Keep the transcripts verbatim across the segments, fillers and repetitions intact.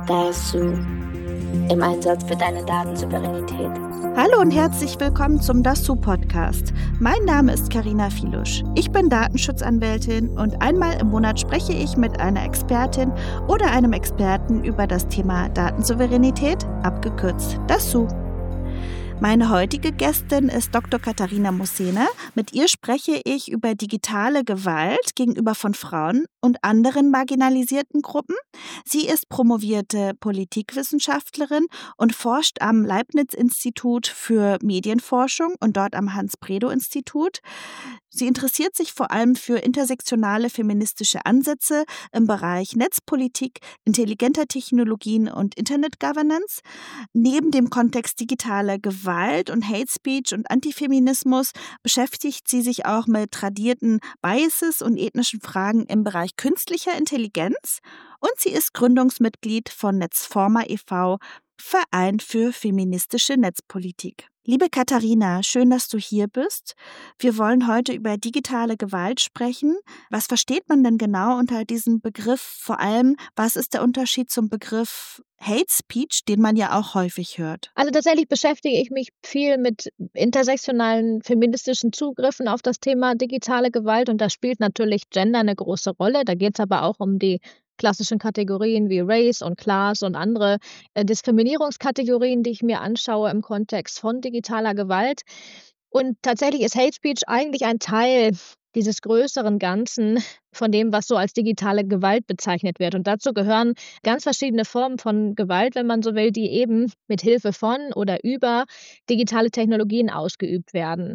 Dasu im Einsatz für deine Datensouveränität. Hallo und herzlich willkommen zum Dasu Podcast. Mein Name ist Carina Filusch. Ich bin Datenschutzanwältin und einmal im Monat spreche ich mit einer Expertin oder einem Experten über das Thema Datensouveränität, abgekürzt Dasu. Meine heutige Gästin ist Doktor Katharina Mussene. Mit ihr spreche ich über digitale Gewalt gegenüber von Frauen und anderen marginalisierten Gruppen. Sie ist promovierte Politikwissenschaftlerin und forscht am Leibniz-Institut für Medienforschung und dort am Hans-Bredow-Institut. Sie interessiert sich vor allem für intersektionale feministische Ansätze im Bereich Netzpolitik, intelligenter Technologien und Internet Governance. Neben dem Kontext digitaler Gewalt und Hate Speech und Antifeminismus beschäftigt sie sich auch mit tradierten Biases und ethnischen Fragen im Bereich künstlicher Intelligenz. Und sie ist Gründungsmitglied von Netzforma e V, Verein für feministische Netzpolitik. Liebe Katharina, schön, dass du hier bist. Wir wollen heute über digitale Gewalt sprechen. Was versteht man denn genau unter diesem Begriff? Vor allem, was ist der Unterschied zum Begriff Hate Speech, den man ja auch häufig hört? Also tatsächlich beschäftige ich mich viel mit intersektionalen feministischen Zugriffen auf das Thema digitale Gewalt und da spielt natürlich Gender eine große Rolle. Da geht es aber auch um die klassischen Kategorien wie Race und Class und andere äh, Diskriminierungskategorien, die ich mir anschaue im Kontext von digitaler Gewalt. Und tatsächlich ist Hate Speech eigentlich ein Teil dieses größeren Ganzen von dem, was so als digitale Gewalt bezeichnet wird. Und dazu gehören ganz verschiedene Formen von Gewalt, wenn man so will, die eben mit Hilfe von oder über digitale Technologien ausgeübt werden.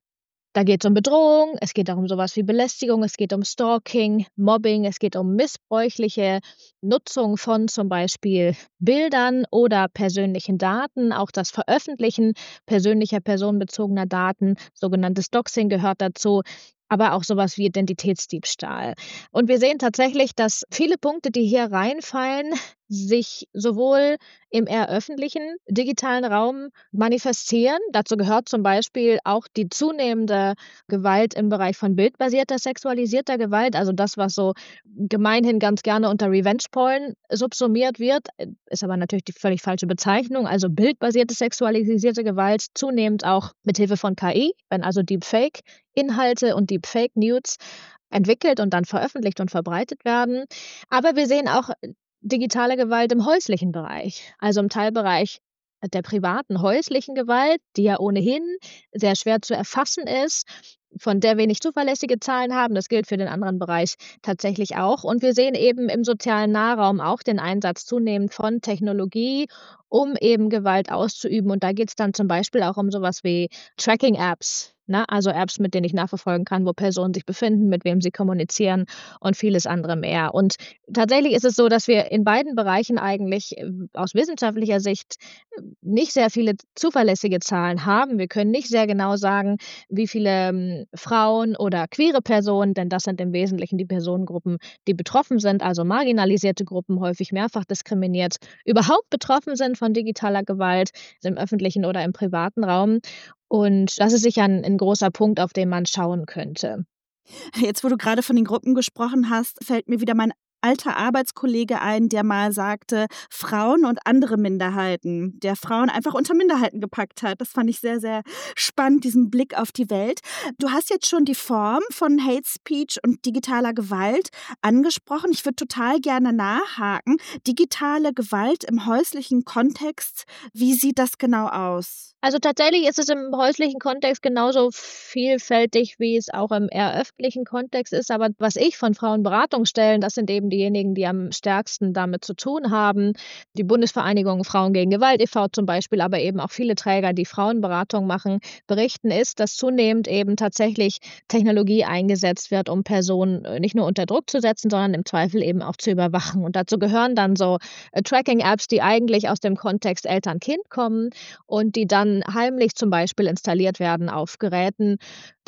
Da geht es um Bedrohung, es geht auch um sowas wie Belästigung, es geht um Stalking, Mobbing, es geht um missbräuchliche Nutzung von zum Beispiel Bildern oder persönlichen Daten. Auch das Veröffentlichen persönlicher personenbezogener Daten, sogenanntes Doxing gehört dazu, aber auch sowas wie Identitätsdiebstahl. Und wir sehen tatsächlich, dass viele Punkte, die hier reinfallen, sich sowohl im eher öffentlichen digitalen Raum manifestieren. Dazu gehört zum Beispiel auch die zunehmende Gewalt im Bereich von bildbasierter sexualisierter Gewalt, also das, was so gemeinhin ganz gerne unter Revenge Porn subsumiert wird, ist aber natürlich die völlig falsche Bezeichnung. Also bildbasierte sexualisierte Gewalt zunehmend auch mit Hilfe von K I, wenn also Deepfake-Inhalte und Deepfake-News entwickelt und dann veröffentlicht und verbreitet werden. Aber wir sehen auch digitale Gewalt im häuslichen Bereich, also im Teilbereich der privaten häuslichen Gewalt, die ja ohnehin sehr schwer zu erfassen ist, von der wir nicht zuverlässige Zahlen haben. Das gilt für den anderen Bereich tatsächlich auch. Und wir sehen eben im sozialen Nahraum auch den Einsatz zunehmend von Technologie, um eben Gewalt auszuüben. Und da geht es dann zum Beispiel auch um sowas wie Tracking-Apps, ne? Also Apps, mit denen ich nachverfolgen kann, wo Personen sich befinden, mit wem sie kommunizieren und vieles andere mehr. Und tatsächlich ist es so, dass wir in beiden Bereichen eigentlich äh, aus wissenschaftlicher Sicht äh, nicht sehr viele zuverlässige Zahlen haben. Wir können nicht sehr genau sagen, wie viele ähm, Frauen oder queere Personen, denn das sind im Wesentlichen die Personengruppen, die betroffen sind, also marginalisierte Gruppen, häufig mehrfach diskriminiert, überhaupt betroffen sind von digitaler Gewalt im öffentlichen oder im privaten Raum. Und das ist sicher ein, ein großer Punkt, auf den man schauen könnte. Jetzt, wo du gerade von den Gruppen gesprochen hast, fällt mir wieder mein alter Arbeitskollege ein, der mal sagte, Frauen und andere Minderheiten, der Frauen einfach unter Minderheiten gepackt hat. Das fand ich sehr, sehr spannend, diesen Blick auf die Welt. Du hast jetzt schon die Form von Hate Speech und digitaler Gewalt angesprochen. Ich würde total gerne nachhaken. Digitale Gewalt im häuslichen Kontext, wie sieht das genau aus? Also tatsächlich ist es im häuslichen Kontext genauso vielfältig, wie es auch im eher öffentlichen Kontext ist. Aber was ich von Frauenberatungsstellen, das sind eben diejenigen, die am stärksten damit zu tun haben. Die Bundesvereinigung Frauen gegen Gewalt e V zum Beispiel, aber eben auch viele Träger, die Frauenberatung machen, berichten, ist, dass zunehmend eben tatsächlich Technologie eingesetzt wird, um Personen nicht nur unter Druck zu setzen, sondern im Zweifel eben auch zu überwachen. Und dazu gehören dann so äh, Tracking-Apps, die eigentlich aus dem Kontext Eltern-Kind kommen und die dann heimlich zum Beispiel installiert werden auf Geräten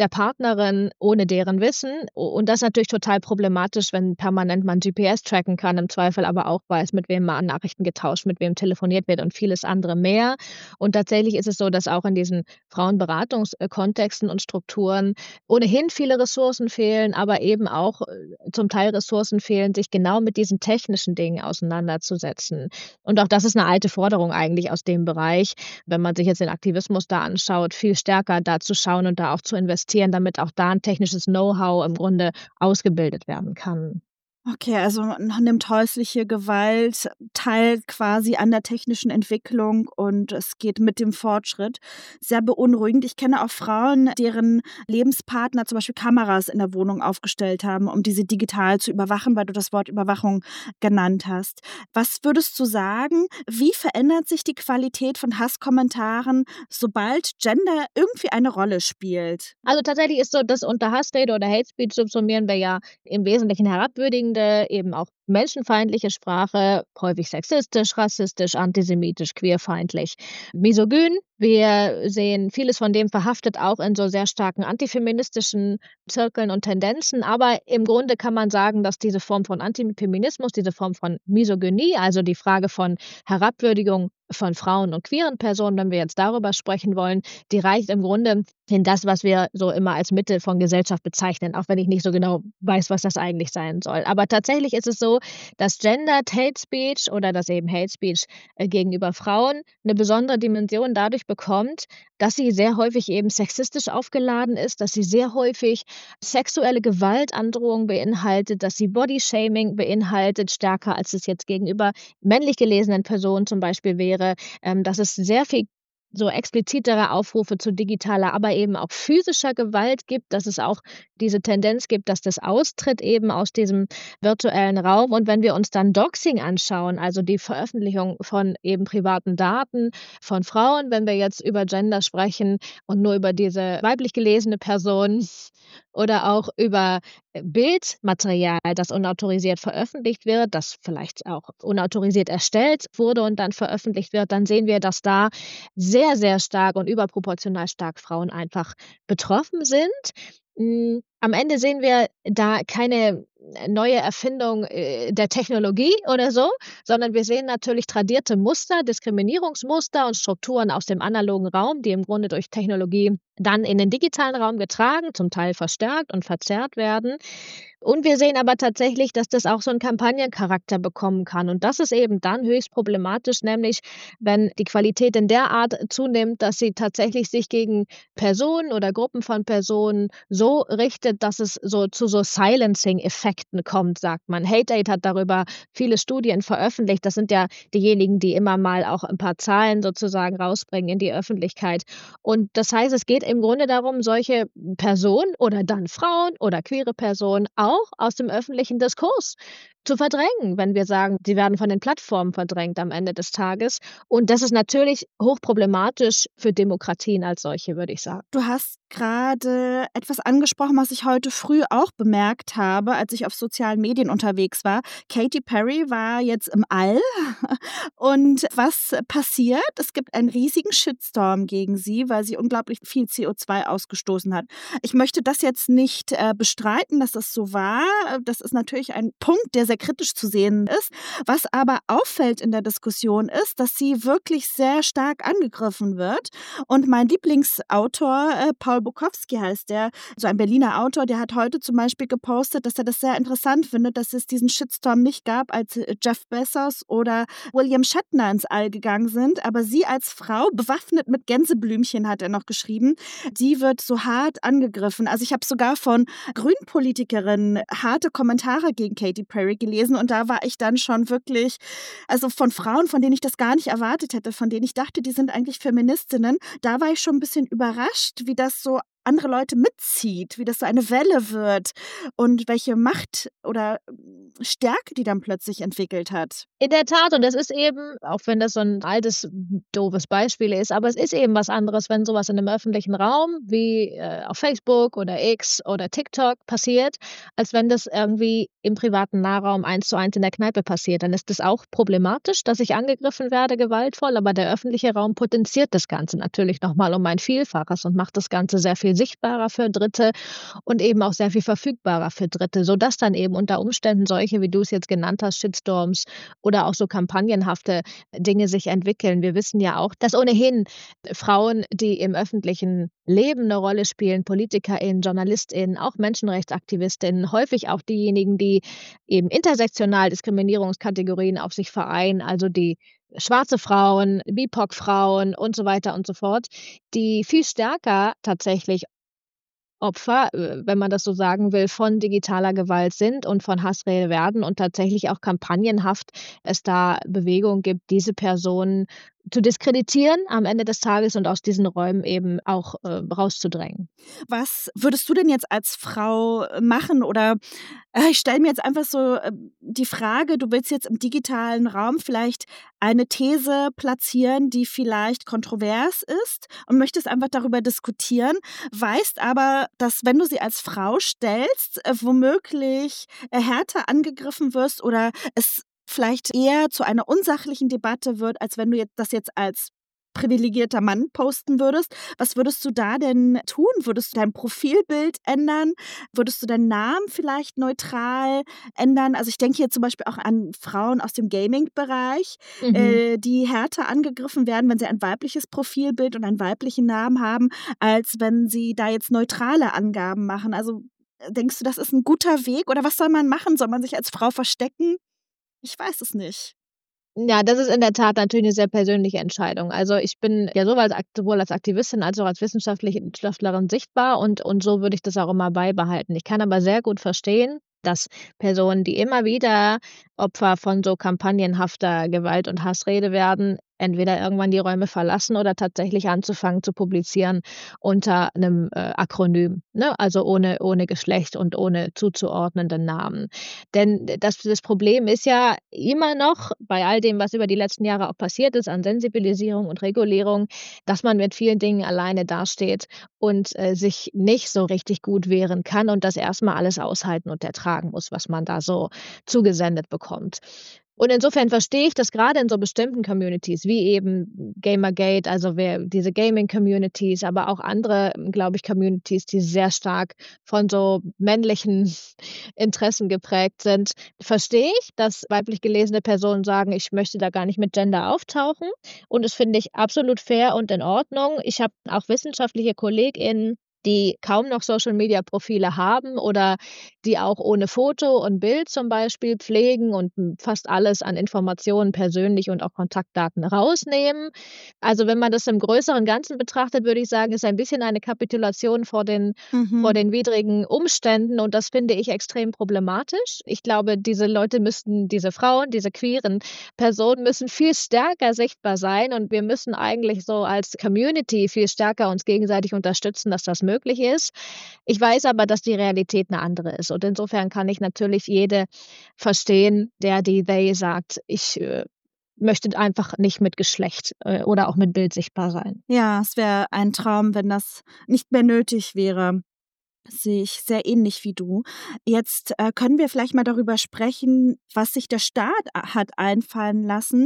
der Partnerin ohne deren Wissen. Und das ist natürlich total problematisch, wenn permanent man G P S tracken kann, im Zweifel aber auch weiß, mit wem man Nachrichten getauscht, mit wem telefoniert wird und vieles andere mehr. Und tatsächlich ist es so, dass auch in diesen Frauenberatungskontexten und Strukturen ohnehin viele Ressourcen fehlen, aber eben auch zum Teil Ressourcen fehlen, sich genau mit diesen technischen Dingen auseinanderzusetzen. Und auch das ist eine alte Forderung eigentlich aus dem Bereich, wenn man sich jetzt den Aktivismus da anschaut, viel stärker da zu schauen und da auch zu investieren, damit auch da ein technisches Know-how im Grunde ausgebildet werden kann. Okay, also man nimmt häusliche Gewalt teil quasi an der technischen Entwicklung und es geht mit dem Fortschritt. Sehr beunruhigend. Ich kenne auch Frauen, deren Lebenspartner zum Beispiel Kameras in der Wohnung aufgestellt haben, um diese digital zu überwachen, weil du das Wort Überwachung genannt hast. Was würdest du sagen, wie verändert sich die Qualität von Hasskommentaren, sobald Gender irgendwie eine Rolle spielt? Also tatsächlich ist so, dass unter Hassrede oder Hate Speech subsumieren wir ja im Wesentlichen herabwürdigende, eben auch menschenfeindliche Sprache, häufig sexistisch, rassistisch, antisemitisch, queerfeindlich, misogyn. Wir sehen vieles von dem verhaftet auch in so sehr starken antifeministischen Zirkeln und Tendenzen. Aber im Grunde kann man sagen, dass diese Form von Antifeminismus, diese Form von Misogynie, also die Frage von Herabwürdigung von Frauen und queeren Personen, wenn wir jetzt darüber sprechen wollen, die reicht im Grunde in das, was wir so immer als Mitte von Gesellschaft bezeichnen, auch wenn ich nicht so genau weiß, was das eigentlich sein soll. Aber tatsächlich ist es so, dass Gendered Hate Speech oder dass eben Hate Speech äh, gegenüber Frauen eine besondere Dimension dadurch bekommt, dass sie sehr häufig eben sexistisch aufgeladen ist, dass sie sehr häufig sexuelle Gewaltandrohung beinhaltet, dass sie Bodyshaming beinhaltet, stärker als es jetzt gegenüber männlich gelesenen Personen zum Beispiel wäre, ähm, dass es sehr viel so explizitere Aufrufe zu digitaler, aber eben auch physischer Gewalt gibt, dass es auch diese Tendenz gibt, dass das austritt eben aus diesem virtuellen Raum. Und wenn wir uns dann Doxing anschauen, also die Veröffentlichung von eben privaten Daten von Frauen, wenn wir jetzt über Gender sprechen und nur über diese weiblich gelesene Person oder auch über Bildmaterial, das unautorisiert veröffentlicht wird, das vielleicht auch unautorisiert erstellt wurde und dann veröffentlicht wird, dann sehen wir, dass da sehr, sehr stark und überproportional stark Frauen einfach betroffen sind. Mm, Am Ende sehen wir da keine neue Erfindung äh, der Technologie oder so, sondern wir sehen natürlich tradierte Muster, Diskriminierungsmuster und Strukturen aus dem analogen Raum, die im Grunde durch Technologie dann in den digitalen Raum getragen, zum Teil verstärkt und verzerrt werden. Und wir sehen aber tatsächlich, dass das auch so einen Kampagnencharakter bekommen kann. Und das ist eben dann höchst problematisch, nämlich wenn die Qualität in der Art zunimmt, dass sie tatsächlich sich gegen Personen oder Gruppen von Personen so richtet, dass es so zu so Silencing-Effekten kommt, sagt man. HateAid hat darüber viele Studien veröffentlicht. Das sind ja diejenigen, die immer mal auch ein paar Zahlen sozusagen rausbringen in die Öffentlichkeit. Und das heißt, es geht im Grunde darum, solche Personen oder dann Frauen oder queere Personen auch aus dem öffentlichen Diskurs zu verdrängen, wenn wir sagen, sie werden von den Plattformen verdrängt am Ende des Tages. Und das ist natürlich hochproblematisch für Demokratien als solche, würde ich sagen. Du hast gerade etwas angesprochen, was ich heute früh auch bemerkt habe, als ich auf sozialen Medien unterwegs war. Katy Perry war jetzt im All. Und was passiert? Es gibt einen riesigen Shitstorm gegen sie, weil sie unglaublich viel C O zwei ausgestoßen hat. Ich möchte das jetzt nicht äh, bestreiten, dass das so war. Das ist natürlich ein Punkt, der sehr kritisch zu sehen ist. Was aber auffällt in der Diskussion ist, dass sie wirklich sehr stark angegriffen wird. Und mein Lieblingsautor, äh, Paul Bukowski heißt der, so ein Berliner Autor, der hat heute zum Beispiel gepostet, dass er das sehr interessant findet, dass es diesen Shitstorm nicht gab, als Jeff Bezos oder William Shatner ins All gegangen sind. Aber sie als Frau, bewaffnet mit Gänseblümchen, hat er noch geschrieben, die wird so hart angegriffen. Also ich habe sogar von Grünpolitikerinnen harte Kommentare gegen Katy Perry gelesen und da war ich dann schon wirklich, also von Frauen, von denen ich das gar nicht erwartet hätte, von denen ich dachte, die sind eigentlich Feministinnen, da war ich schon ein bisschen überrascht, wie das so andere Leute mitzieht, wie das so eine Welle wird und welche Macht oder Stärke die dann plötzlich entwickelt hat. In der Tat, und das ist eben, auch wenn das so ein altes, doofes Beispiel ist, aber es ist eben was anderes, wenn sowas in einem öffentlichen Raum wie äh, auf Facebook oder X oder TikTok passiert, als wenn das irgendwie im privaten Nahraum eins zu eins in der Kneipe passiert. Dann ist das auch problematisch, dass ich angegriffen werde, gewaltvoll, aber der öffentliche Raum potenziert das Ganze natürlich nochmal um ein Vielfaches und macht das Ganze sehr viel viel sichtbarer für Dritte und eben auch sehr viel verfügbarer für Dritte, sodass dann eben unter Umständen solche, wie du es jetzt genannt hast, Shitstorms oder auch so kampagnenhafte Dinge sich entwickeln. Wir wissen ja auch, dass ohnehin Frauen, die im öffentlichen Leben eine Rolle spielen, PolitikerInnen, JournalistInnen, auch Menschenrechtsaktivistinnen, häufig auch diejenigen, die eben intersektional Diskriminierungskategorien auf sich vereinen, also die schwarze Frauen, B I P O C-Frauen und so weiter und so fort, die viel stärker tatsächlich Opfer, äh, wenn man das so sagen will, von digitaler Gewalt sind und von Hassrede werden und tatsächlich auch kampagnenhaft es da Bewegungen gibt, diese Personen zu diskreditieren am Ende des Tages und aus diesen Räumen eben auch äh, rauszudrängen. Was würdest du denn jetzt als Frau machen? Oder äh, ich stelle mir jetzt einfach so äh, die Frage, du willst jetzt im digitalen Raum vielleicht eine These platzieren, die vielleicht kontrovers ist und möchtest einfach darüber diskutieren, weißt aber, dass wenn du sie als Frau stellst, äh, womöglich äh, härter angegriffen wirst oder es vielleicht eher zu einer unsachlichen Debatte wird, als wenn du jetzt das jetzt als privilegierter Mann posten würdest. Was würdest du da denn tun? Würdest du dein Profilbild ändern? Würdest du deinen Namen vielleicht neutral ändern? Also ich denke hier zum Beispiel auch an Frauen aus dem Gaming-Bereich, Mhm. äh, die härter angegriffen werden, wenn sie ein weibliches Profilbild und einen weiblichen Namen haben, als wenn sie da jetzt neutrale Angaben machen. Also äh, denkst du, das ist ein guter Weg? Oder was soll man machen? Soll man sich als Frau verstecken? Ich weiß es nicht. Ja, das ist in der Tat natürlich eine sehr persönliche Entscheidung. Also, ich bin ja sowohl als Akt sowohl als Aktivistin als auch als wissenschaftliche Wissenschaftlerin sichtbar und und so würde ich das auch immer beibehalten. Ich kann aber sehr gut verstehen, dass Personen, die immer wieder Opfer von so kampagnenhafter Gewalt und Hassrede werden, entweder irgendwann die Räume verlassen oder tatsächlich anzufangen zu publizieren unter einem äh, Akronym, ne? Also ohne ohne Geschlecht und ohne zuzuordnenden Namen. Denn das das Problem ist ja immer noch bei all dem, was über die letzten Jahre auch passiert ist an Sensibilisierung und Regulierung, dass man mit vielen Dingen alleine dasteht und äh, sich nicht so richtig gut wehren kann und das erstmal alles aushalten und ertragen muss, was man da so zugesendet bekommt. Und insofern verstehe ich, dass gerade in so bestimmten Communities wie eben Gamergate, also wer diese Gaming-Communities, aber auch andere, glaube ich, Communities, die sehr stark von so männlichen Interessen geprägt sind, verstehe ich, dass weiblich gelesene Personen sagen, ich möchte da gar nicht mit Gender auftauchen. Und das finde ich absolut fair und in Ordnung. Ich habe auch wissenschaftliche KollegInnen, die kaum noch Social-Media-Profile haben oder die auch ohne Foto und Bild zum Beispiel pflegen und hm, fast alles an Informationen persönlich und auch Kontaktdaten rausnehmen. Also wenn man das im größeren Ganzen betrachtet, würde ich sagen, ist ein bisschen eine Kapitulation vor den vor Mhm. den widrigen Umständen und das finde ich extrem problematisch. Ich glaube, diese Leute müssten, diese Frauen, diese queeren Personen müssen viel stärker sichtbar sein und wir müssen eigentlich so als Community viel stärker uns gegenseitig unterstützen, dass das möglich ist. Ich weiß aber, dass die Realität eine andere ist und insofern kann ich natürlich jede verstehen, der die they sagt, ich äh, möchte einfach nicht mit Geschlecht äh, oder auch mit Bild sichtbar sein. Ja, es wäre ein Traum, wenn das nicht mehr nötig wäre. Das sehe ich sehr ähnlich wie du. Jetzt äh, können wir vielleicht mal darüber sprechen, was sich der Staat a- hat einfallen lassen,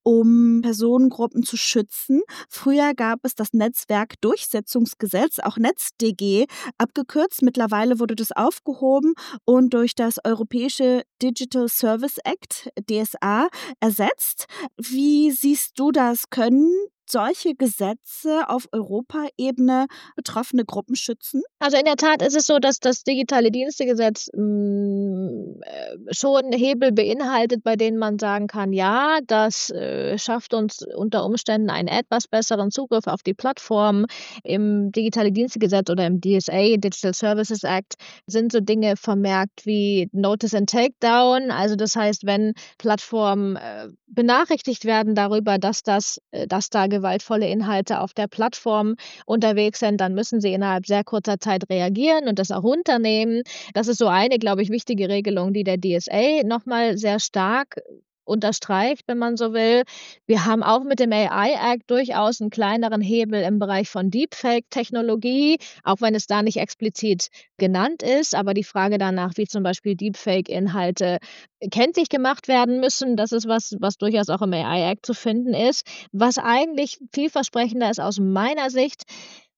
um Personengruppen zu schützen. Früher gab es das Netzwerkdurchsetzungsgesetz, auch NetzDG, abgekürzt. Mittlerweile wurde das aufgehoben und durch das Europäische Digital Service Act, D S A, ersetzt. Wie siehst du das? Können solche Gesetze auf Europaebene betroffene Gruppen schützen? Also in der Tat ist es so, dass das digitale Dienstegesetz hm, äh, schon Hebel beinhaltet, bei denen man sagen kann, ja, das äh, schafft uns unter Umständen einen etwas besseren Zugriff auf die Plattform. Im digitale Dienstegesetz oder im D S A, Digital Services Act, sind so Dinge vermerkt wie Notice and Takedown. Also das heißt, wenn Plattformen äh, benachrichtigt werden darüber, dass das, äh, dass da gewaltvolle Inhalte auf der Plattform unterwegs sind, dann müssen sie innerhalb sehr kurzer Zeit reagieren und das auch runternehmen. Das ist so eine, glaube ich, wichtige Regelung, die der D S A nochmal sehr stark unterstreicht, wenn man so will. Wir haben auch mit dem A I Act durchaus einen kleineren Hebel im Bereich von Deepfake-Technologie, auch wenn es da nicht explizit genannt ist. Aber die Frage danach, wie zum Beispiel Deepfake-Inhalte kenntlich gemacht werden müssen, das ist was, was durchaus auch im A I Act zu finden ist. Was eigentlich vielversprechender ist aus meiner Sicht,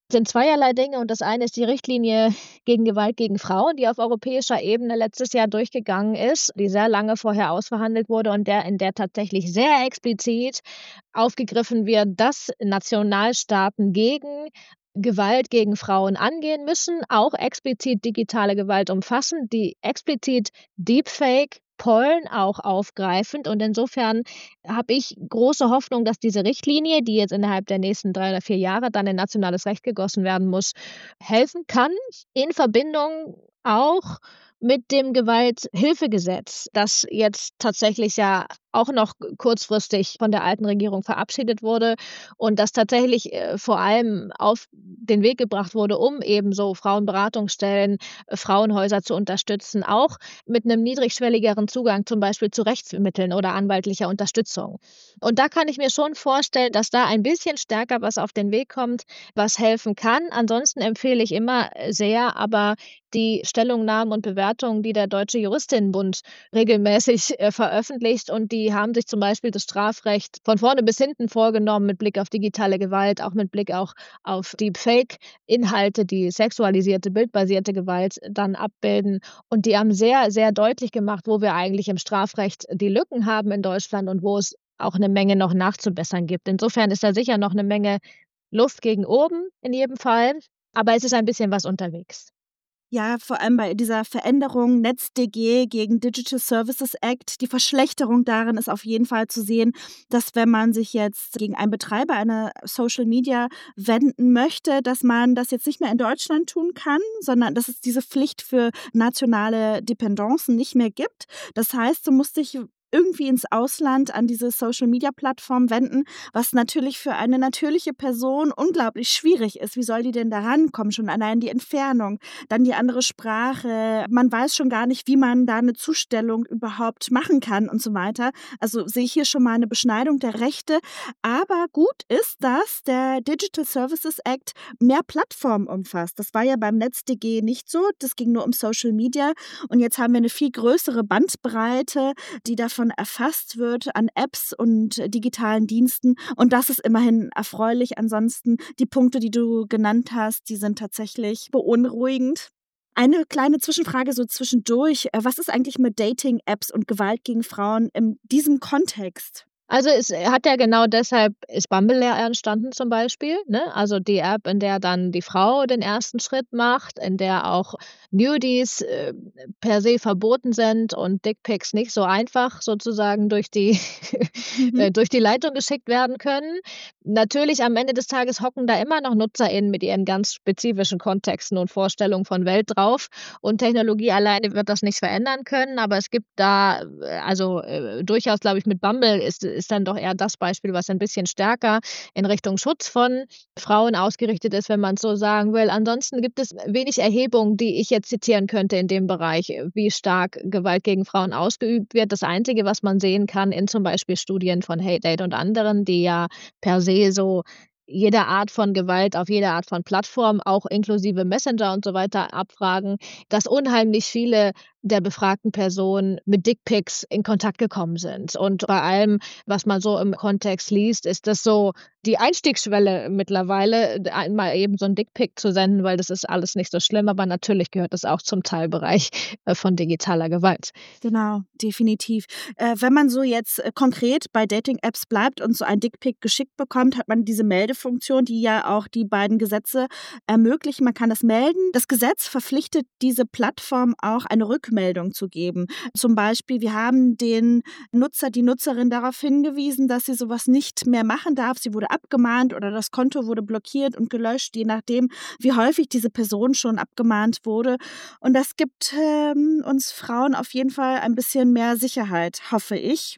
Sind zweierlei Dinge und das eine ist die Richtlinie gegen Gewalt gegen Frauen, die auf europäischer Ebene letztes Jahr durchgegangen ist, die sehr lange vorher ausverhandelt wurde und der in der tatsächlich sehr explizit aufgegriffen wird, dass Nationalstaaten gegen Gewalt gegen Frauen angehen müssen, auch explizit digitale Gewalt umfassend, die explizit Deepfake Pollen auch aufgreifend. Und insofern habe ich große Hoffnung, dass diese Richtlinie, die jetzt innerhalb der nächsten drei oder vier Jahre dann in nationales Recht gegossen werden muss, helfen kann, in Verbindung auch mit dem Gewalthilfegesetz, das jetzt tatsächlich ja auch noch kurzfristig von der alten Regierung verabschiedet wurde und das tatsächlich äh, vor allem auf den Weg gebracht wurde, um eben so Frauenberatungsstellen, äh, Frauenhäuser zu unterstützen, auch mit einem niedrigschwelligeren Zugang zum Beispiel zu Rechtsmitteln oder anwaltlicher Unterstützung. Und da kann ich mir schon vorstellen, dass da ein bisschen stärker was auf den Weg kommt, was helfen kann. Ansonsten empfehle ich immer sehr, aber die Stellungnahmen und Bewertungen, die der Deutsche Juristinnenbund regelmäßig äh, veröffentlicht, und die haben sich zum Beispiel das Strafrecht von vorne bis hinten vorgenommen mit Blick auf digitale Gewalt, auch mit Blick auch auf Deepfake-Inhalte, die sexualisierte, bildbasierte Gewalt dann abbilden. Und die haben sehr, sehr deutlich gemacht, wo wir eigentlich im Strafrecht die Lücken haben in Deutschland und wo es auch eine Menge noch nachzubessern gibt. Insofern ist da sicher noch eine Menge Luft gegen oben in jedem Fall, aber es ist ein bisschen was unterwegs. Ja, vor allem bei dieser Veränderung NetzDG gegen Digital Services Act, die Verschlechterung darin ist auf jeden Fall zu sehen, dass wenn man sich jetzt gegen einen Betreiber einer Social Media wenden möchte, dass man das jetzt nicht mehr in Deutschland tun kann, sondern dass es diese Pflicht für nationale Dependancen nicht mehr gibt. Das heißt, du musst dich irgendwie ins Ausland an diese Social-Media-Plattform wenden, was natürlich für eine natürliche Person unglaublich schwierig ist. Wie soll die denn da rankommen? Schon allein die Entfernung, dann die andere Sprache. Man weiß schon gar nicht, wie man da eine Zustellung überhaupt machen kann und so weiter. Also sehe ich hier schon mal eine Beschneidung der Rechte. Aber gut ist, dass der Digital Services Act mehr Plattformen umfasst. Das war ja beim NetzDG nicht so. Das ging nur um Social Media. Und jetzt haben wir eine viel größere Bandbreite, die davon erfasst wird an Apps und digitalen Diensten. Und das ist immerhin erfreulich. Ansonsten die Punkte, die du genannt hast, die sind tatsächlich beunruhigend. Eine kleine Zwischenfrage so zwischendurch. Was ist eigentlich mit Dating-Apps und Gewalt gegen Frauen in diesem Kontext? Also es hat ja genau deshalb ist Bumble ja entstanden zum Beispiel, ne? Also die App, in der dann die Frau den ersten Schritt macht, in der auch Nudies äh, per se verboten sind und Dickpics nicht so einfach sozusagen durch die Mhm. äh, durch die Leitung geschickt werden können. Natürlich am Ende des Tages hocken da immer noch NutzerInnen mit ihren ganz spezifischen Kontexten und Vorstellungen von Welt drauf und Technologie alleine wird das nicht verändern können, aber es gibt da äh, also äh, durchaus, glaube ich, mit Bumble ist ist dann doch eher das Beispiel, was ein bisschen stärker in Richtung Schutz von Frauen ausgerichtet ist, wenn man es so sagen will. Ansonsten gibt es wenig Erhebungen, die ich jetzt zitieren könnte in dem Bereich, wie stark Gewalt gegen Frauen ausgeübt wird. Das Einzige, was man sehen kann in zum Beispiel Studien von HateAid und anderen, die ja per se so jede Art von Gewalt auf jede Art von Plattform, auch inklusive Messenger und so weiter, abfragen, dass unheimlich viele der befragten Personen mit Dickpics in Kontakt gekommen sind. Und bei allem, was man so im Kontext liest, ist das so die Einstiegsschwelle mittlerweile, einmal eben so ein Dickpic zu senden, weil das ist alles nicht so schlimm, aber natürlich gehört das auch zum Teilbereich äh, von digitaler Gewalt. Genau, definitiv. Äh, wenn man so jetzt äh, konkret bei Dating-Apps bleibt und so ein Dickpic geschickt bekommt, hat man diese Meldefunktion, die ja auch die beiden Gesetze ermöglichen. Man kann das melden. Das Gesetz verpflichtet diese Plattform auch, eine Rückmeldung zu geben. Zum Beispiel, wir haben den Nutzer, die Nutzerin darauf hingewiesen, dass sie sowas nicht mehr machen darf. Sie wurde abgemahnt oder das Konto wurde blockiert und gelöscht, je nachdem, wie häufig diese Person schon abgemahnt wurde. Und das gibt ähm, uns Frauen auf jeden Fall ein bisschen mehr Sicherheit, hoffe ich,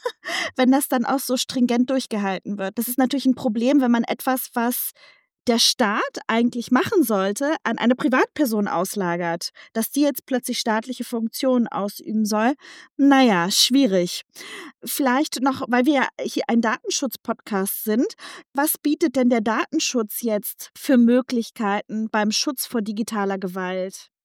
wenn das dann auch so stringent durchgehalten wird. Das ist natürlich ein Problem, wenn man etwas, was der Staat eigentlich machen sollte, an eine Privatperson auslagert, dass die jetzt plötzlich staatliche Funktionen ausüben soll. Naja, schwierig. Vielleicht noch, weil wir ja hier ein Datenschutz-Podcast sind, was bietet denn der Datenschutz jetzt für Möglichkeiten beim Schutz vor digitaler Gewalt?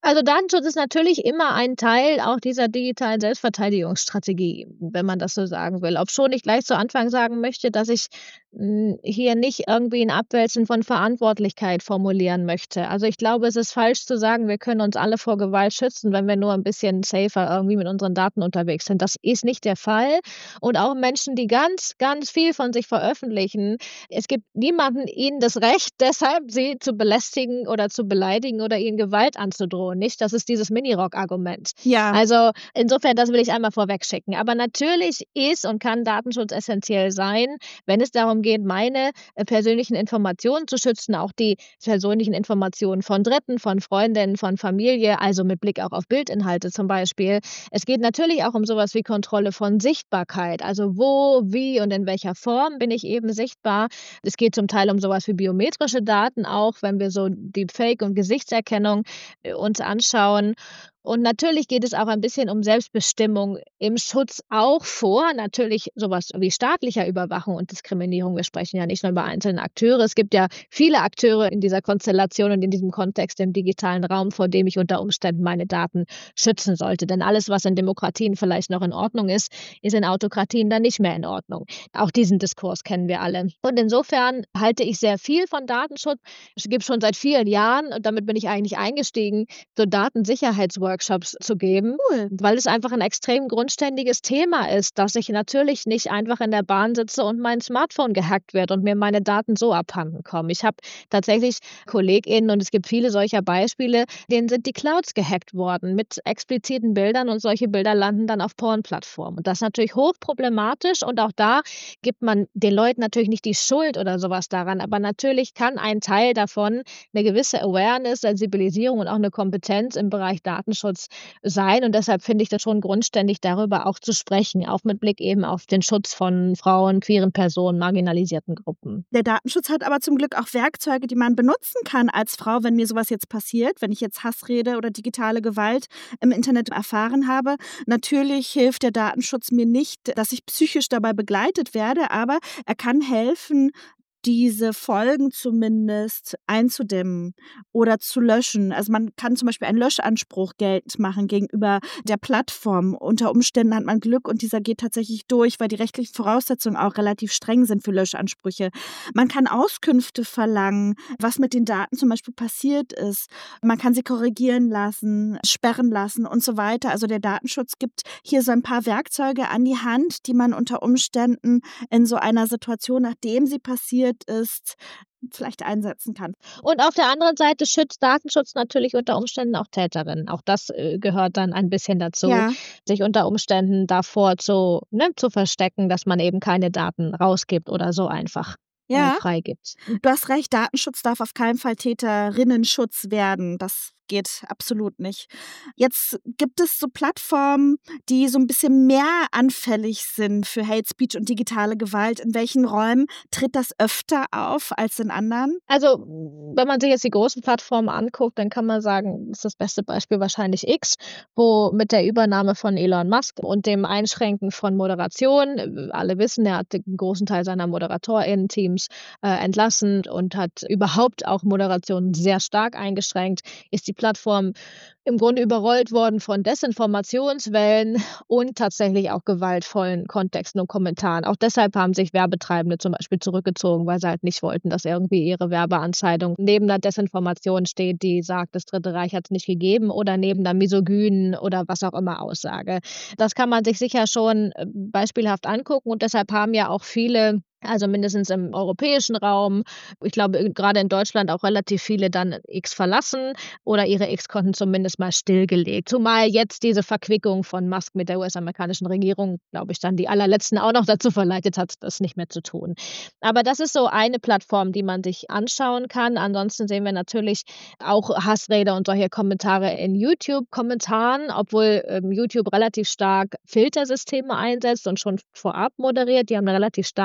Also Datenschutz ist natürlich immer ein Teil auch dieser digitalen Selbstverteidigungsstrategie, wenn man das so sagen will. Obschon ich gleich zu Anfang sagen möchte, dass ich hm, hier nicht irgendwie ein Abwälzen von Verantwortlichkeit formulieren möchte. Also ich glaube, es ist falsch zu sagen, wir können uns alle vor Gewalt schützen, wenn wir nur ein bisschen safer irgendwie mit unseren Daten unterwegs sind. Das ist nicht der Fall. Und auch Menschen, die ganz, ganz viel von sich veröffentlichen, es gibt niemanden ihnen das Recht, deshalb sie zu belästigen oder zu beleidigen oder ihnen Gewalt anzudrohen. Nicht? Das ist dieses Minirock-Argument. Ja. Also insofern, das will ich einmal vorweg schicken. Aber natürlich ist und kann Datenschutz essentiell sein, wenn es darum geht, meine äh, persönlichen Informationen zu schützen, auch die persönlichen Informationen von Dritten, von Freundinnen, von Familie, also mit Blick auch auf Bildinhalte zum Beispiel. Es geht natürlich auch um sowas wie Kontrolle von Sichtbarkeit. Also wo, wie und in welcher Form bin ich eben sichtbar. Es geht zum Teil um sowas wie biometrische Daten auch, wenn wir so Deepfake und Gesichtserkennung äh, uns anschauen. Und natürlich geht es auch ein bisschen um Selbstbestimmung im Schutz auch vor. Natürlich sowas wie staatlicher Überwachung und Diskriminierung. Wir sprechen ja nicht nur über einzelne Akteure. Es gibt ja viele Akteure in dieser Konstellation und in diesem Kontext im digitalen Raum, vor dem ich unter Umständen meine Daten schützen sollte. Denn alles, was in Demokratien vielleicht noch in Ordnung ist, ist in Autokratien dann nicht mehr in Ordnung. Auch diesen Diskurs kennen wir alle. Und insofern halte ich sehr viel von Datenschutz. Es gibt schon seit vielen Jahren, und damit bin ich eigentlich eingestiegen, so Datensicherheitsworkshops zu geben, Cool. weil es einfach ein extrem grundständiges Thema ist, dass ich natürlich nicht einfach in der Bahn sitze und mein Smartphone gehackt wird und mir meine Daten so abhanden kommen. Ich habe tatsächlich KollegInnen, und es gibt viele solcher Beispiele, denen sind die Clouds gehackt worden mit expliziten Bildern, und solche Bilder landen dann auf Porn-Plattformen. Und das ist natürlich hochproblematisch, und auch da gibt man den Leuten natürlich nicht die Schuld oder sowas daran, aber natürlich kann ein Teil davon eine gewisse Awareness, Sensibilisierung und auch eine Kompetenz im Bereich Datenschutz sein. Und deshalb finde ich das schon grundständig, darüber auch zu sprechen, auch mit Blick eben auf den Schutz von Frauen, queeren Personen, marginalisierten Gruppen. Der Datenschutz hat aber zum Glück auch Werkzeuge, die man benutzen kann als Frau, wenn mir sowas jetzt passiert, wenn ich jetzt Hassrede oder digitale Gewalt im Internet erfahren habe. Natürlich hilft der Datenschutz mir nicht, dass ich psychisch dabei begleitet werde, aber er kann helfen, diese Folgen zumindest einzudämmen oder zu löschen. Also man kann zum Beispiel einen Löschanspruch geltend machen gegenüber der Plattform. Unter Umständen hat man Glück und dieser geht tatsächlich durch, weil die rechtlichen Voraussetzungen auch relativ streng sind für Löschansprüche. Man kann Auskünfte verlangen, was mit den Daten zum Beispiel passiert ist. Man kann sie korrigieren lassen, sperren lassen und so weiter. Also der Datenschutz gibt hier so ein paar Werkzeuge an die Hand, die man unter Umständen in so einer Situation, nachdem sie passiert ist, vielleicht einsetzen kann. Und auf der anderen Seite schützt Datenschutz natürlich unter Umständen auch Täterinnen. Auch das äh, gehört dann ein bisschen dazu, Ja. sich unter Umständen davor zu, ne, zu verstecken, dass man eben keine Daten rausgibt oder so einfach äh, Ja, freigibt. du hast recht, Datenschutz darf auf keinen Fall Täterinnenschutz werden. Das geht absolut nicht. Jetzt gibt es so Plattformen, die so ein bisschen mehr anfällig sind für Hate Speech und digitale Gewalt. In welchen Räumen tritt das öfter auf als in anderen? Also, wenn man sich jetzt die großen Plattformen anguckt, dann kann man sagen, ist das beste Beispiel wahrscheinlich X, wo mit der Übernahme von Elon Musk und dem Einschränken von Moderation, äh, alle wissen, er hat den großen Teil seiner ModeratorInnen-Teams äh, entlassen und hat überhaupt auch Moderation sehr stark eingeschränkt, ist die Plattform im Grunde überrollt worden von Desinformationswellen und tatsächlich auch gewaltvollen Kontexten und Kommentaren. Auch deshalb haben sich Werbetreibende zum Beispiel zurückgezogen, weil sie halt nicht wollten, dass irgendwie ihre Werbeanzeigung neben einer Desinformation steht, die sagt, das Dritte Reich hat es nicht gegeben, oder neben einer misogynen oder was auch immer Aussage. Das kann man sich sicher schon äh, beispielhaft angucken, und deshalb haben ja auch viele, also mindestens im europäischen Raum, ich glaube gerade in Deutschland auch relativ viele dann X verlassen oder ihre X-Konten zumindest mal stillgelegt. Zumal jetzt diese Verquickung von Musk mit der U S-amerikanischen Regierung, glaube ich, dann die allerletzten auch noch dazu verleitet hat, das nicht mehr zu tun. Aber das ist so eine Plattform, die man sich anschauen kann. Ansonsten sehen wir natürlich auch Hassrede und solche Kommentare in YouTube-Kommentaren, obwohl ähm, YouTube relativ stark Filtersysteme einsetzt und schon vorab moderiert. Die haben eine relativ starke Moderation.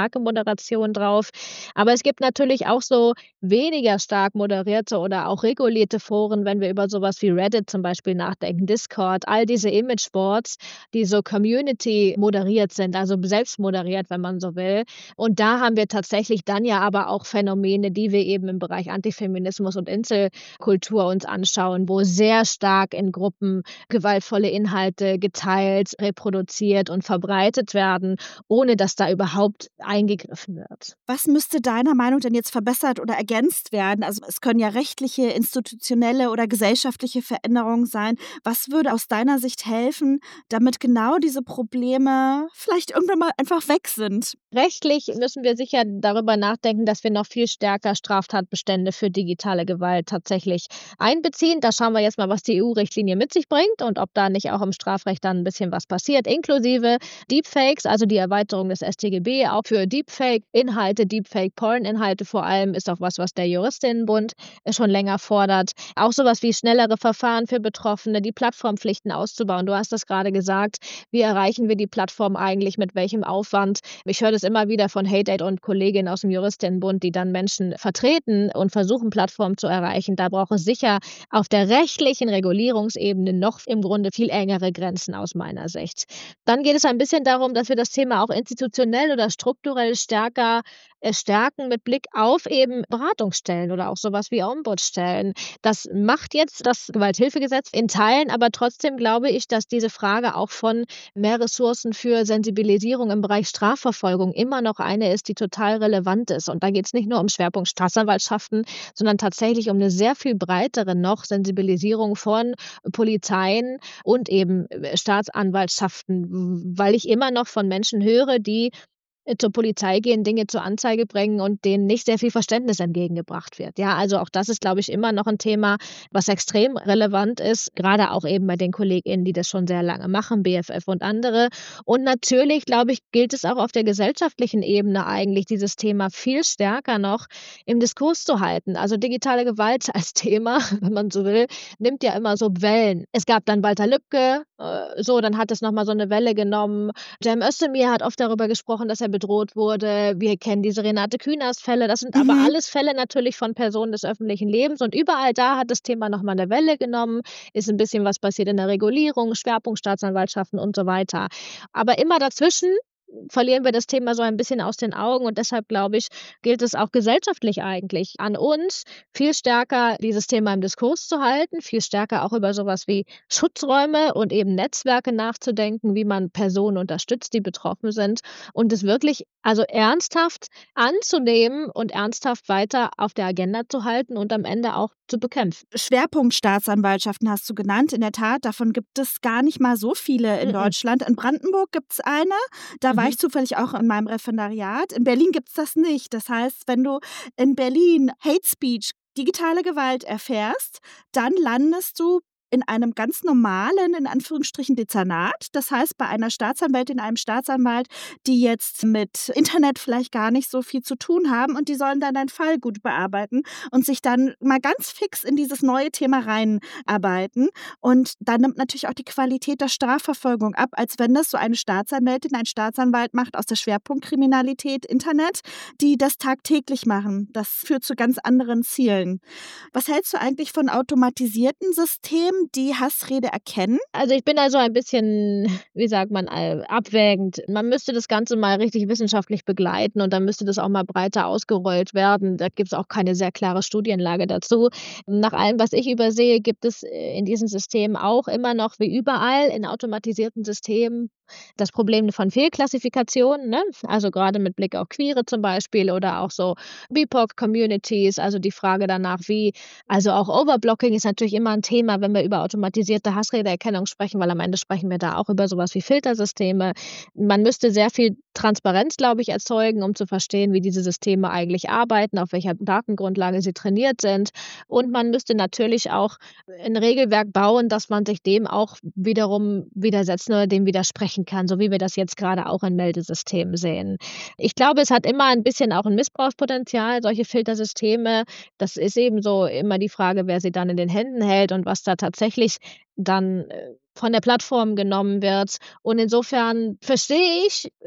Moderation drauf. Aber es gibt natürlich auch so weniger stark moderierte oder auch regulierte Foren, wenn wir über sowas wie Reddit zum Beispiel nachdenken, Discord, all diese Imageboards, die so Community moderiert sind, also selbst moderiert, wenn man so will. Und da haben wir tatsächlich dann ja aber auch Phänomene, die wir eben im Bereich Antifeminismus und Inselkultur uns anschauen, wo sehr stark in Gruppen gewaltvolle Inhalte geteilt, reproduziert und verbreitet werden, ohne dass da überhaupt eingegriffen wird. Was müsste deiner Meinung denn jetzt verbessert oder ergänzt werden? Also es können ja rechtliche, institutionelle oder gesellschaftliche Veränderungen sein. Was würde aus deiner Sicht helfen, damit genau diese Probleme vielleicht irgendwann mal einfach weg sind? Rechtlich müssen wir sicher darüber nachdenken, dass wir noch viel stärker Straftatbestände für digitale Gewalt tatsächlich einbeziehen. Da schauen wir jetzt mal, was die E U-Richtlinie mit sich bringt und ob da nicht auch im Strafrecht dann ein bisschen was passiert, inklusive Deepfakes, also die Erweiterung des S t G B, auch für Deepfake-Inhalte, Deepfake-Porn-Inhalte vor allem, ist auch was, was der Juristinnenbund schon länger fordert. Auch sowas wie schnellere Verfahren für Betroffene, die Plattformpflichten auszubauen. Du hast das gerade gesagt. Wie erreichen wir die Plattform eigentlich, mit welchem Aufwand? Ich höre das immer wieder von HateAid und Kolleginnen aus dem Juristinnenbund, die dann Menschen vertreten und versuchen, Plattformen zu erreichen. Da braucht es sicher auf der rechtlichen Regulierungsebene noch im Grunde viel engere Grenzen aus meiner Sicht. Dann geht es ein bisschen darum, dass wir das Thema auch institutionell oder strukturell stärker äh, stärken mit Blick auf eben Beratungsstellen oder auch sowas wie Ombudsstellen. Das macht jetzt das Gewalthilfegesetz in Teilen, aber trotzdem glaube ich, dass diese Frage auch von mehr Ressourcen für Sensibilisierung im Bereich Strafverfolgung immer noch eine ist, die total relevant ist. Und da geht es nicht nur um Schwerpunkt Staatsanwaltschaften, sondern tatsächlich um eine sehr viel breitere noch Sensibilisierung von Polizeien und eben Staatsanwaltschaften, weil ich immer noch von Menschen höre, die zur Polizei gehen, Dinge zur Anzeige bringen und denen nicht sehr viel Verständnis entgegengebracht wird. Ja, also auch das ist, glaube ich, immer noch ein Thema, was extrem relevant ist, gerade auch eben bei den KollegInnen, die das schon sehr lange machen, B F F und andere. Und natürlich, glaube ich, gilt es auch auf der gesellschaftlichen Ebene eigentlich, dieses Thema viel stärker noch im Diskurs zu halten. Also digitale Gewalt als Thema, wenn man so will, nimmt ja immer so Wellen. Es gab dann Walter Lübcke, äh, so, dann hat es nochmal so eine Welle genommen. Cem Özdemir hat oft darüber gesprochen, dass er bedroht wurde. Wir kennen diese Renate Künast-Fälle. Das sind Mhm. aber alles Fälle natürlich von Personen des öffentlichen Lebens. Und überall da hat das Thema nochmal eine Welle genommen. Ist ein bisschen was passiert in der Regulierung, Schwerpunkt Staatsanwaltschaften und so weiter. Aber immer dazwischen verlieren wir das Thema so ein bisschen aus den Augen. Und deshalb, glaube ich, gilt es auch gesellschaftlich eigentlich an uns, viel stärker dieses Thema im Diskurs zu halten, viel stärker auch über sowas wie Schutzräume und eben Netzwerke nachzudenken, wie man Personen unterstützt, die betroffen sind und es wirklich also ernsthaft anzunehmen und ernsthaft weiter auf der Agenda zu halten und am Ende auch zu bekämpfen. Schwerpunkt Staatsanwaltschaften hast du genannt. In der Tat, davon gibt es gar nicht mal so viele in Mhm. Deutschland. In Brandenburg gibt es eine. Da war Mhm. ich zufällig auch in meinem Referendariat. In Berlin gibt es das nicht. Das heißt, wenn du in Berlin Hate Speech, digitale Gewalt erfährst, dann landest du in einem ganz normalen, in Anführungsstrichen, Dezernat. Das heißt, bei einer Staatsanwältin, einem Staatsanwalt, die jetzt mit Internet vielleicht gar nicht so viel zu tun haben und die sollen dann deinen Fall gut bearbeiten und sich dann mal ganz fix in dieses neue Thema reinarbeiten. Und dann nimmt natürlich auch die Qualität der Strafverfolgung ab, als wenn das so eine Staatsanwältin, ein Staatsanwalt macht aus der Schwerpunktkriminalität Internet, die das tagtäglich machen. Das führt zu ganz anderen Zielen. Was hältst du eigentlich von automatisierten Systemen, die Hassrede erkennen? Also ich bin da so ein bisschen, wie sagt man, äh, abwägend. Man müsste das Ganze mal richtig wissenschaftlich begleiten und dann müsste das auch mal breiter ausgerollt werden. Da gibt es auch keine sehr klare Studienlage dazu. Nach allem, was ich übersehe, gibt es in diesen Systemen auch immer noch, wie überall in automatisierten Systemen, das Problem von Fehlklassifikationen, ne? Also gerade mit Blick auf Queere zum Beispiel oder auch so B I P O C-Communities, also die Frage danach, wie, also auch Overblocking ist natürlich immer ein Thema, wenn wir über automatisierte Hassredeerkennung sprechen, weil am Ende sprechen wir da auch über sowas wie Filtersysteme. Man müsste sehr viel Transparenz, glaube ich, erzeugen, um zu verstehen, wie diese Systeme eigentlich arbeiten, auf welcher Datengrundlage sie trainiert sind. Und man müsste natürlich auch ein Regelwerk bauen, dass man sich dem auch wiederum widersetzen oder dem widersprechen kann, so wie wir das jetzt gerade auch in Meldesystemen sehen. Ich glaube, es hat immer ein bisschen auch ein Missbrauchspotenzial, solche Filtersysteme. Das ist eben so immer die Frage, wer sie dann in den Händen hält und was da tatsächlich dann von der Plattform genommen wird. Und insofern verstehe ich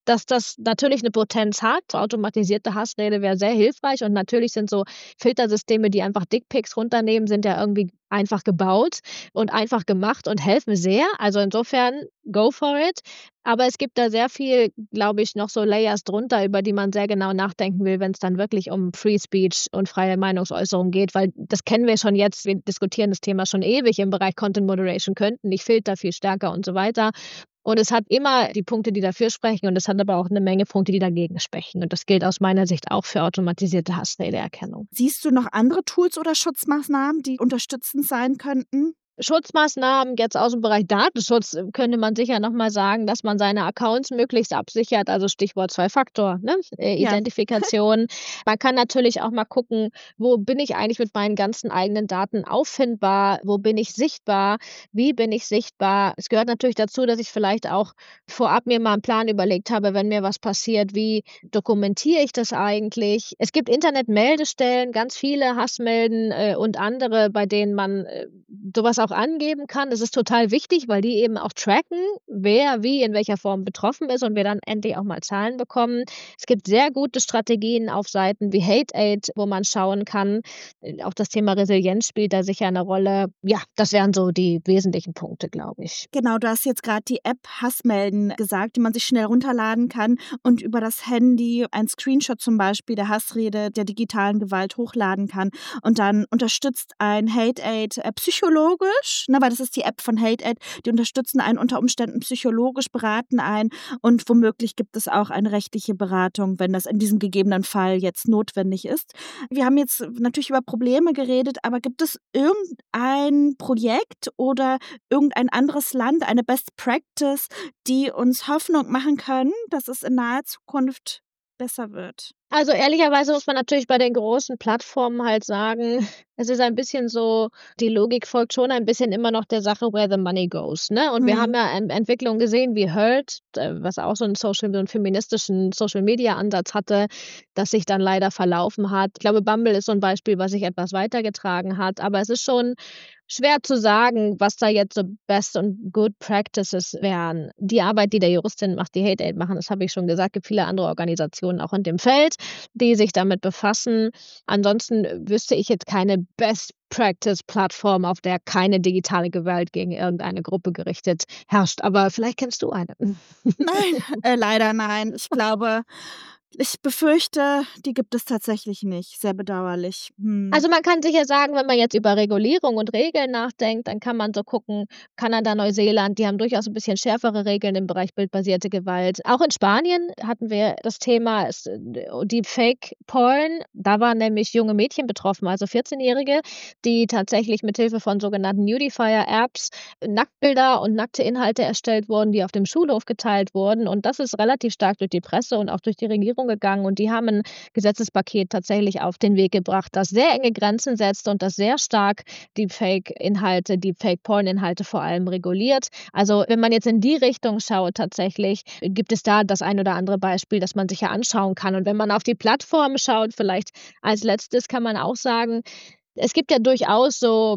dass das natürlich eine Potenz hat. Automatisierte Hassrede wäre sehr hilfreich und natürlich sind so Filtersysteme, die einfach Dickpics runternehmen, sind ja irgendwie einfach gebaut und einfach gemacht und helfen sehr. Also insofern, go for it. Aber es gibt da sehr viel, glaube ich, noch so Layers drunter, über die man sehr genau nachdenken will, wenn es dann wirklich um Free Speech und freie Meinungsäußerung geht, weil das kennen wir schon jetzt. Wir diskutieren das Thema schon ewig im Bereich Content Moderation, könnten nicht Filter viel stärker und so weiter. Und es hat immer die Punkte, die dafür sprechen und es hat aber auch eine Menge Punkte, die dagegen sprechen. Und das gilt aus meiner Sicht auch für automatisierte Hassredeerkennung. Siehst du noch andere Tools oder Schutzmaßnahmen, die unterstützend sein könnten? Schutzmaßnahmen jetzt aus dem Bereich Datenschutz könnte man sicher nochmal sagen, dass man seine Accounts möglichst absichert, also Stichwort Zwei-Faktor, ne? äh, Ja. Identifikation. Man kann natürlich auch mal gucken, wo bin ich eigentlich mit meinen ganzen eigenen Daten auffindbar, wo bin ich sichtbar, wie bin ich sichtbar. Es gehört natürlich dazu, dass ich vielleicht auch vorab mir mal einen Plan überlegt habe, wenn mir was passiert, wie dokumentiere ich das eigentlich. Es gibt Internetmeldestellen, ganz viele Hassmelden äh, und andere, bei denen man äh, sowas auch angeben kann. Das ist total wichtig, weil die eben auch tracken, wer wie in welcher Form betroffen ist und wir dann endlich auch mal Zahlen bekommen. Es gibt sehr gute Strategien auf Seiten wie HateAid, wo man schauen kann. Auch das Thema Resilienz spielt da sicher eine Rolle. Ja, das wären so die wesentlichen Punkte, glaube ich. Genau, du hast jetzt gerade die App Hassmelden gesagt, die man sich schnell runterladen kann und über das Handy ein Screenshot zum Beispiel der Hassrede, der digitalen Gewalt hochladen kann. Und dann unterstützt ein HateAid äh, psychologisch, ne, weil das ist die App von HateAid, die unterstützen einen unter Umständen psychologisch, beraten einen und womöglich gibt es auch eine rechtliche Beratung, wenn das in diesem gegebenen Fall jetzt notwendig ist. Wir haben jetzt natürlich über Probleme geredet, aber gibt es irgendein Projekt oder irgendein anderes Land, eine Best Practice, die uns Hoffnung machen können, dass es in naher Zukunft besser wird? Also ehrlicherweise muss man natürlich bei den großen Plattformen halt sagen, es ist ein bisschen so, die Logik folgt schon ein bisschen immer noch der Sache, where the money goes. Ne? Und wir Mhm. haben ja Ent- Entwicklungen gesehen wie Hurt, äh, was auch so einen, Social, so einen feministischen Social-Media-Ansatz hatte, das sich dann leider verlaufen hat. Ich glaube, Bumble ist so ein Beispiel, was sich etwas weitergetragen hat. Aber es ist schon schwer zu sagen, was da jetzt so Best und Good Practices wären. Die Arbeit, die der Juristin macht, die HateAid machen, das habe ich schon gesagt, gibt viele andere Organisationen auch in dem Feld, die sich damit befassen. Ansonsten wüsste ich jetzt keine Best Practice Plattform, auf der keine digitale Gewalt gegen irgendeine Gruppe gerichtet herrscht. Aber vielleicht kennst du eine. Nein, äh, leider nein. Ich glaube, ich befürchte, die gibt es tatsächlich nicht. Sehr bedauerlich. Hm. Also man kann sicher sagen, wenn man jetzt über Regulierung und Regeln nachdenkt, dann kann man so gucken, Kanada, Neuseeland, die haben durchaus ein bisschen schärfere Regeln im Bereich bildbasierte Gewalt. Auch in Spanien hatten wir das Thema es- Deepfake Porn. Da waren nämlich junge Mädchen betroffen, also vierzehnjährige, die tatsächlich mit Hilfe von sogenannten Nudifier-Apps Nacktbilder und nackte Inhalte erstellt wurden, die auf dem Schulhof geteilt wurden. Und das ist relativ stark durch die Presse und auch durch die Regierung gegangen. Und die haben ein Gesetzespaket tatsächlich auf den Weg gebracht, das sehr enge Grenzen setzt und das sehr stark Deepfake-Inhalte, Deepfake-Porn-Inhalte vor allem reguliert. Also wenn man jetzt in die Richtung schaut, tatsächlich gibt es da das ein oder andere Beispiel, das man sich ja anschauen kann. Und wenn man auf die Plattformen schaut, vielleicht als letztes kann man auch sagen, es gibt ja durchaus so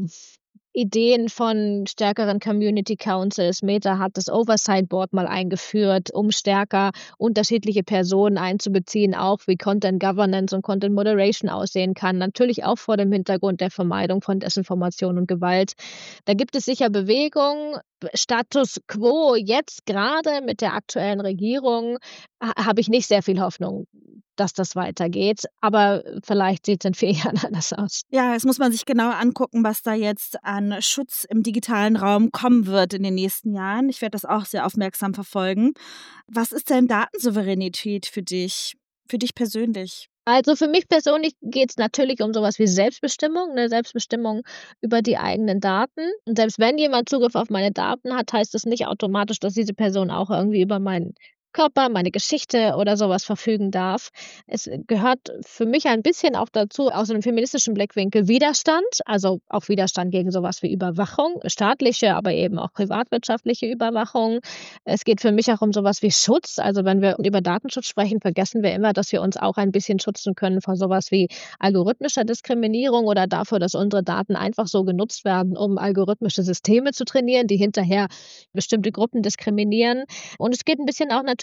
Ideen von stärkeren Community Councils. Meta hat das Oversight Board mal eingeführt, um stärker unterschiedliche Personen einzubeziehen, auch wie Content Governance und Content Moderation aussehen kann. Natürlich auch vor dem Hintergrund der Vermeidung von Desinformation und Gewalt. Da gibt es sicher Bewegung. Status quo jetzt gerade mit der aktuellen Regierung ha- habe ich nicht sehr viel Hoffnung, dass das weitergeht. Aber vielleicht sieht es in vier Jahren anders aus. Ja, jetzt muss man sich genau angucken, was da jetzt an Schutz im digitalen Raum kommen wird in den nächsten Jahren. Ich werde das auch sehr aufmerksam verfolgen. Was ist denn Datensouveränität für dich, für dich persönlich? Also für mich persönlich geht es natürlich um sowas wie Selbstbestimmung, eine Selbstbestimmung über die eigenen Daten. Und selbst wenn jemand Zugriff auf meine Daten hat, heißt das nicht automatisch, dass diese Person auch irgendwie über meinen Körper, meine Geschichte oder sowas verfügen darf. Es gehört für mich ein bisschen auch dazu, aus einem feministischen Blickwinkel Widerstand, also auch Widerstand gegen sowas wie Überwachung, staatliche, aber eben auch privatwirtschaftliche Überwachung. Es geht für mich auch um sowas wie Schutz. Also wenn wir über Datenschutz sprechen, vergessen wir immer, dass wir uns auch ein bisschen schützen können vor sowas wie algorithmischer Diskriminierung oder dafür, dass unsere Daten einfach so genutzt werden, um algorithmische Systeme zu trainieren, die hinterher bestimmte Gruppen diskriminieren. Und es geht ein bisschen auch natürlich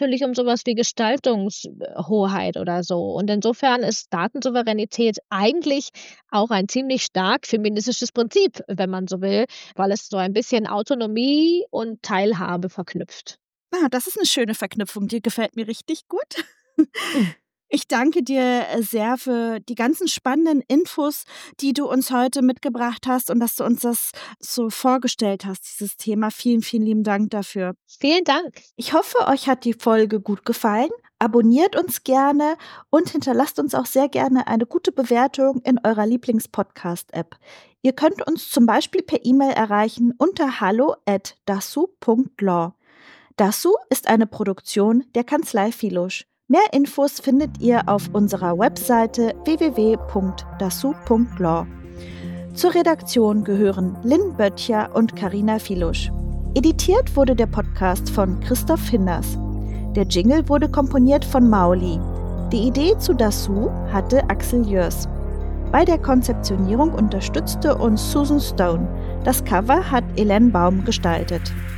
natürlich um sowas wie Gestaltungshoheit oder so. Und insofern ist Datensouveränität eigentlich auch ein ziemlich stark feministisches Prinzip, wenn man so will, weil es so ein bisschen Autonomie und Teilhabe verknüpft. Ah, das ist eine schöne Verknüpfung, die gefällt mir richtig gut. Ich danke dir sehr für die ganzen spannenden Infos, die du uns heute mitgebracht hast und dass du uns das so vorgestellt hast, dieses Thema. Vielen, vielen lieben Dank dafür. Vielen Dank. Ich hoffe, euch hat die Folge gut gefallen. Abonniert uns gerne und hinterlasst uns auch sehr gerne eine gute Bewertung in eurer Lieblings-Podcast-App. Ihr könnt uns zum Beispiel per E-Mail erreichen unter hallo at dassu punkt law. Dassu ist eine Produktion der Kanzlei Filusch. Mehr Infos findet ihr auf unserer Webseite w w w punkt dassu punkt law. Zur Redaktion gehören Lynn Böttcher und Carina Filusch. Editiert wurde der Podcast von Christoph Hinders. Der Jingle wurde komponiert von Mauli. Die Idee zu Dassu hatte Axel Jörs. Bei der Konzeptionierung unterstützte uns Susan Stone. Das Cover hat Ellen Baum gestaltet.